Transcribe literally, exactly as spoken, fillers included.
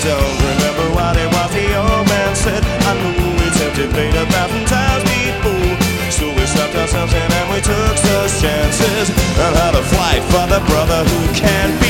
don't remember what it was the old man said. I knew we tempted fate a thousand times before, so we stopped ourselves in and we took those chances and had a fight for the brother who can't be